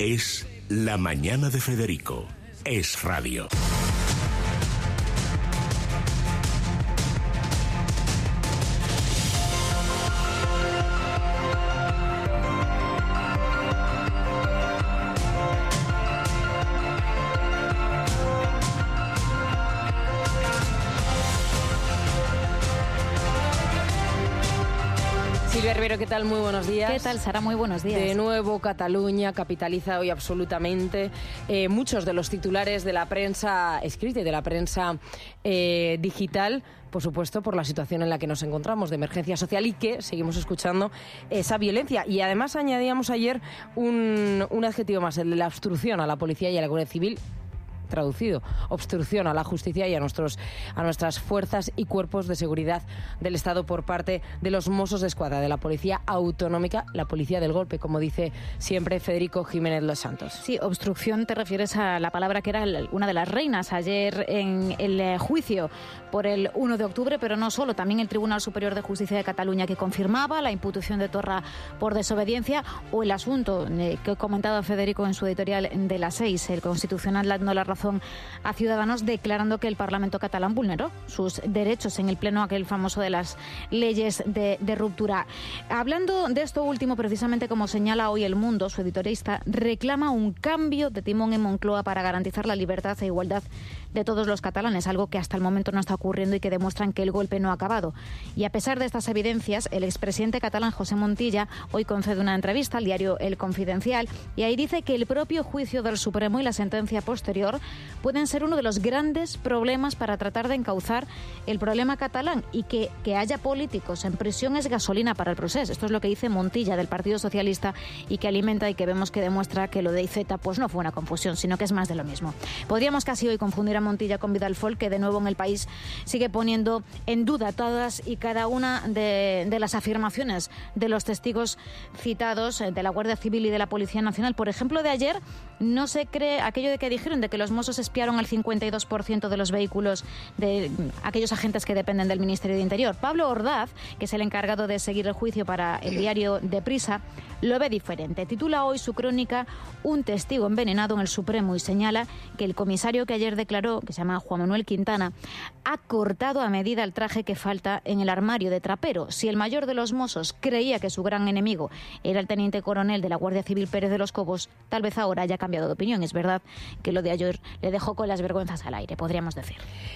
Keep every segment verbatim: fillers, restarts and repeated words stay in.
Es La Mañana de Federico. Es radio. Pero ¿qué tal? Muy buenos días. ¿Qué tal, Sara? Muy buenos días. De nuevo, Cataluña capitaliza hoy absolutamente eh, muchos de los titulares de la prensa escrita y de la prensa eh, digital, por supuesto, por la situación en la que nos encontramos de emergencia social y que seguimos escuchando esa violencia. Y además añadíamos ayer un, un adjetivo más, el de la obstrucción a la policía y a la Guardia Civil. Traducido, obstrucción a la justicia y a nuestros a nuestras fuerzas y cuerpos de seguridad del Estado por parte de los Mossos de Escuadra, de la Policía Autonómica, la policía del golpe, como dice siempre Federico Jiménez Los Santos. Sí, obstrucción te refieres a la palabra que era una de las reinas ayer en el juicio por el uno de octubre, pero no solo, también el Tribunal Superior de Justicia de Cataluña, que confirmaba la imputación de Torra por desobediencia, o el asunto que comentaba Federico en su editorial de las seis, el Constitucional dando la razón a Ciudadanos, declarando que el Parlamento catalán vulneró sus derechos en el pleno aquel famoso de las leyes de, de ruptura. Hablando de esto último, precisamente como señala hoy El Mundo, su editorialista reclama un cambio de timón en Moncloa para garantizar la libertad e igualdad de todos los catalanes, algo que hasta el momento no está ocurriendo y que demuestran que el golpe no ha acabado. Y a pesar de estas evidencias, el expresidente catalán José Montilla hoy concede una entrevista al diario El Confidencial y ahí dice que el propio juicio del Supremo y la sentencia posterior pueden ser uno de los grandes problemas para tratar de encauzar el problema catalán, y que, que haya políticos en prisión es gasolina para el proceso. Esto es lo que dice Montilla del Partido Socialista y que alimenta y que vemos que demuestra que lo de Iceta pues no fue una confusión, sino que es más de lo mismo. Podríamos casi hoy confundir a Montilla con Vidal Folk, que de nuevo en El País sigue poniendo en duda todas y cada una de, de las afirmaciones de los testigos citados de la Guardia Civil y de la Policía Nacional. Por ejemplo, de ayer no se cree aquello de que dijeron de que los Mossos espiaron al cincuenta y dos por ciento de los vehículos de aquellos agentes que dependen del Ministerio de Interior. Pablo Ordaz, que es el encargado de seguir el juicio para el diario Deprisa, lo ve diferente. Titula hoy su crónica Un testigo envenenado en el Supremo y señala que el comisario que ayer declaró, que se llama Juan Manuel Quintana, ha cortado a medida el traje que falta en el armario de trapero. Si el mayor de los Mossos creía que su gran enemigo era el teniente coronel de la Guardia Civil Pérez de los Cobos, tal vez ahora haya cambiado de opinión. Es verdad que lo de ayer le dejó con las vergüenzas al aire, podríamos decir.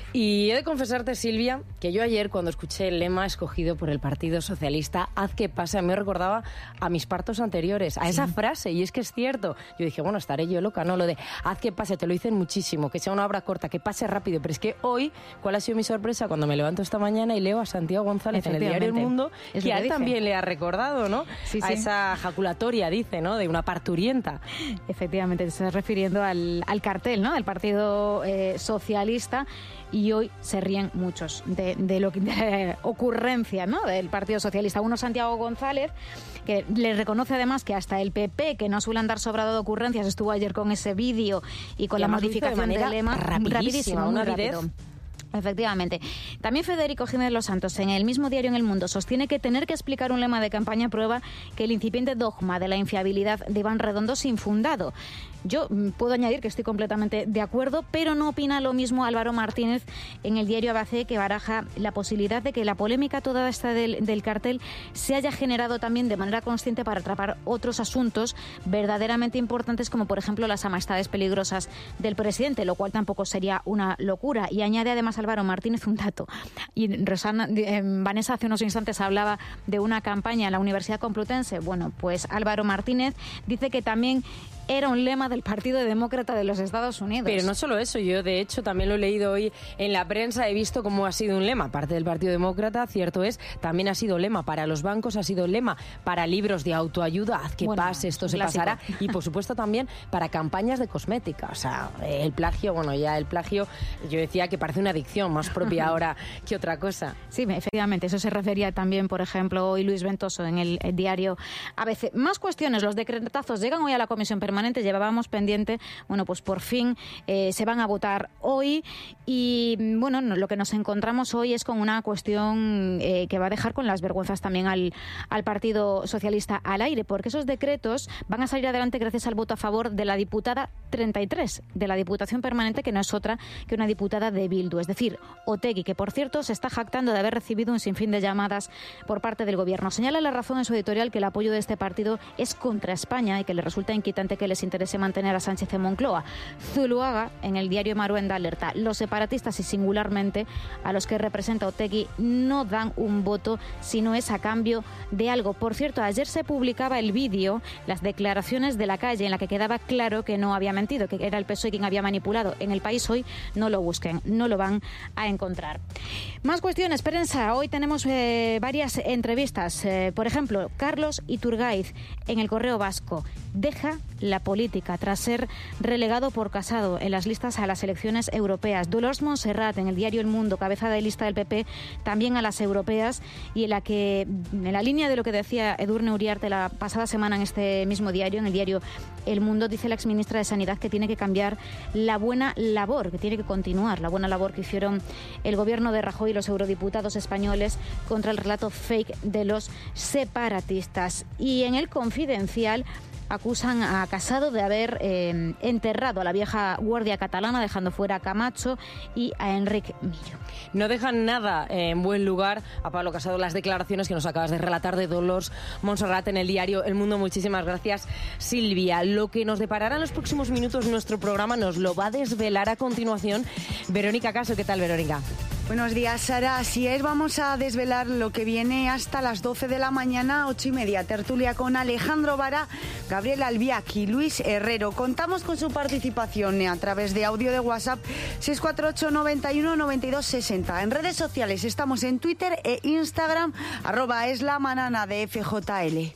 Y he de confesarte, Silvia, que yo ayer cuando escuché el lema escogido por el Partido Socialista, haz que pase, me recordaba a mis partos anteriores, a sí. esa frase, y es que es cierto. Yo dije, bueno, estaré yo loca, ¿no? Lo de haz que pase, te lo dicen muchísimo, que sea una obra corta, que pase rápido, pero es que hoy, ¿cuál ha sido mi sorpresa? Cuando me levanto esta mañana y leo a Santiago González en el diario El Mundo, es que a él dice. También le ha recordado, ¿no? Sí, a sí. esa jaculatoria, dice, ¿no? De una parturienta. Efectivamente, te estás refiriendo al, al cartel, ¿no? Del Partido eh, Socialista, y hoy se ríen muchos de, de lo que de ocurrencia, ¿no? Del Partido Socialista. Uno, Santiago González, que le reconoce además que hasta el P P, que no suele andar sobrado de ocurrencias, estuvo ayer con ese vídeo y con y la modificación de del lema rapidísimo, muy rápido. Efectivamente. También Federico Jiménez Los Santos, en el mismo diario En El Mundo, sostiene que tener que explicar un lema de campaña prueba que el incipiente dogma de la infiabilidad de Iván Redondo es infundado. Yo puedo añadir que estoy completamente de acuerdo, pero no opina lo mismo Álvaro Martínez en el diario A B C, que baraja la posibilidad de que la polémica toda esta del, del cartel se haya generado también de manera consciente para atrapar otros asuntos verdaderamente importantes, como por ejemplo las amistades peligrosas del presidente, lo cual tampoco sería una locura. Y añade además Álvaro Martínez un dato. Y Rosana, eh, Vanessa hace unos instantes hablaba de una campaña en la Universidad Complutense. Bueno, pues Álvaro Martínez dice que también era un lema del Partido Demócrata de los Estados Unidos. Pero no solo eso, yo de hecho también lo he leído hoy en la prensa, he visto cómo ha sido un lema, aparte del Partido Demócrata, cierto es, también ha sido lema para los bancos, ha sido lema para libros de autoayuda, haz que bueno, pase, esto se clásico. Pasará, y por supuesto también para campañas de cosmética, o sea, el plagio, bueno, ya el plagio, yo decía que parece una adicción más propia ahora que otra cosa. Sí, efectivamente, eso se refería también, por ejemplo, hoy Luis Ventoso en el, el diario A B C. Más cuestiones, los decretazos llegan hoy a la Comisión Permanente permanente. Llevábamos pendiente, bueno, pues por fin eh, se van a votar hoy y, bueno, lo que nos encontramos hoy es con una cuestión eh, que va a dejar con las vergüenzas también al, al Partido Socialista al aire, porque esos decretos van a salir adelante gracias al voto a favor de la diputada treinta y tres de la Diputación Permanente, que no es otra que una diputada de Bildu, es decir, Otegi, que por cierto se está jactando de haber recibido un sinfín de llamadas por parte del Gobierno. Señala La Razón en su editorial que el apoyo de este partido es contra España y que le resulta inquietante que les interese mantener a Sánchez en Moncloa. Zuluaga, en el diario Maruenda, alerta: los separatistas y singularmente a los que representa Otegi no dan un voto si no es a cambio de algo. Por cierto, ayer se publicaba el vídeo, las declaraciones de Lacalle, en la que quedaba claro que no había mentido, que era el P S O E quien había manipulado. En El País hoy no lo busquen, no lo van a encontrar. Más cuestiones, prensa. Hoy tenemos eh, varias entrevistas. Eh, por ejemplo, Carlos Iturgaiz en El Correo Vasco deja la política tras ser relegado por Casado en las listas a las elecciones europeas. Dolors Montserrat en el diario El Mundo, cabeza de lista del P P, también a las europeas, y en la que, en la línea de lo que decía Edurne Uriarte la pasada semana en este mismo diario, en el diario El Mundo, dice la exministra de Sanidad que tiene que cambiar la buena labor, que tiene que continuar la buena labor que hicieron el gobierno de Rajoy y los eurodiputados españoles contra el relato fake de los separatistas. Y en El Confidencial acusan a Casado de haber eh, enterrado a la vieja guardia catalana, dejando fuera a Camacho y a Enric Millo. No dejan nada en buen lugar a Pablo Casado las declaraciones que nos acabas de relatar de Dolors Montserrat en el diario El Mundo. Muchísimas gracias, Silvia. Lo que nos deparará en los próximos minutos nuestro programa nos lo va a desvelar a continuación Verónica Caso. ¿Qué tal, Verónica? Buenos días, Sara. Así es, vamos a desvelar lo que viene hasta las doce de la mañana, ocho y media. Tertulia con Alejandro Vara, Gabriel Albiac y Luis Herrero. Contamos con su participación a través de audio de WhatsApp seis cuatro ocho, noventa y uno, noventa y dos, sesenta. En redes sociales estamos en Twitter e Instagram, arroba es la manana de F J L.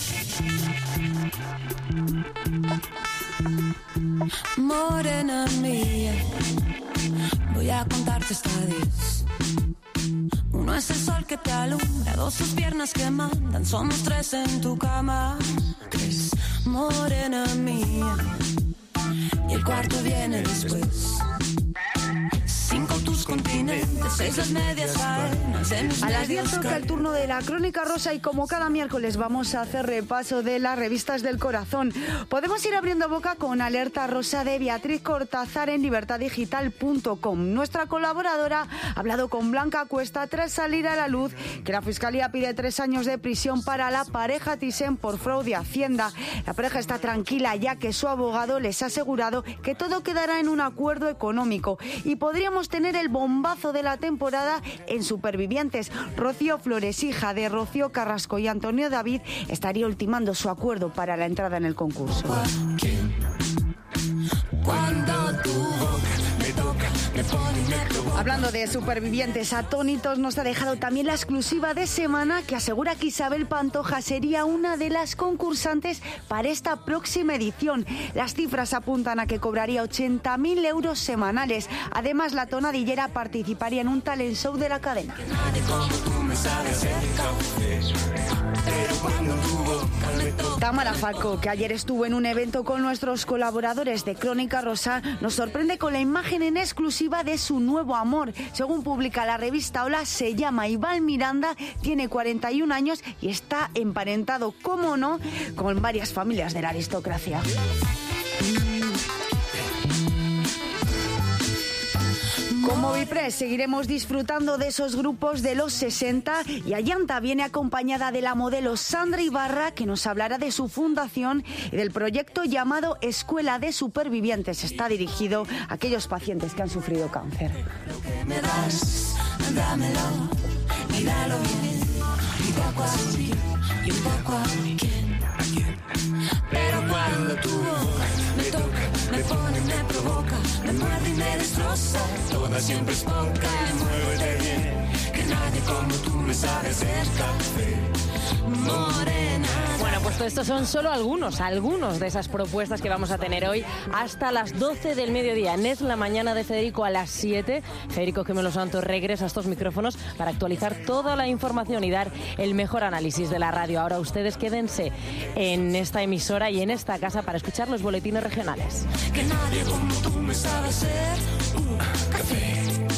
Morena mía, voy a contarte hasta diez. Uno es el sol que te alumbra, dos sus piernas que mandan, somos tres en tu cama. Tres, morena mía, y el cuarto viene después. Cinco tus continentes, seis las medias faenas de mis A las diez medios toca el turno de la Crónica Rosa y como cada miércoles vamos a hacer repaso de las revistas del corazón. Podemos ir abriendo boca con Alerta Rosa de Beatriz Cortázar en libertad digital punto com. Nuestra colaboradora ha hablado con Blanca Cuesta tras salir a la luz que la Fiscalía pide tres años de prisión para la pareja Thyssen por fraude a Hacienda. La pareja está tranquila ya que su abogado les ha asegurado que todo quedará en un acuerdo económico y podríamos tener el bombazo de la temporada en Supervivientes. Rocío Flores, hija de Rocío Carrasco y Antonio David, estaría ultimando su acuerdo para la entrada en el concurso. Hablando de Supervivientes atónitos, nos ha dejado también la exclusiva de semana que asegura que Isabel Pantoja sería una de las concursantes para esta próxima edición. Las cifras apuntan a que cobraría ochenta mil euros semanales. Además, la tonadillera participaría en un talent show de la cadena. Tamara Falcó, que ayer estuvo en un evento con nuestros colaboradores de Crónica Rosa, nos sorprende con la imagen en exclusiva de su nuevo amor. Según publica la revista Hola, se llama Iván Miranda, tiene cuarenta y un años y está emparentado, cómo no, con varias familias de la aristocracia. Con Movipress seguiremos disfrutando de esos grupos de los sesenta y Ayanta viene acompañada de la modelo Sandra Ibarra, que nos hablará de su fundación y del proyecto llamado Escuela de Supervivientes. Está dirigido a aquellos pacientes que han sufrido cáncer. Lo que me das, dámelo, y dalo bien, y poco a mí, y un poco a quién, a quién. Pero cuando tu boca me toca, me pone, me provoca, me muerde y me destroza, toda siempre es poca y muévete bien, que nadie como tú me sabe hacer café, morena. Bueno, pues estos son solo algunos, algunos de esas propuestas que vamos a tener hoy hasta las doce del mediodía. En Es la Mañana de Federico a las siete. Federico Gemelo Santos regresa a estos micrófonos para actualizar toda la información y dar el mejor análisis de la radio. Ahora ustedes quédense en esta emisora y en esta casa para escuchar los boletines regionales. Que nadie como tú me sabe hacer un café.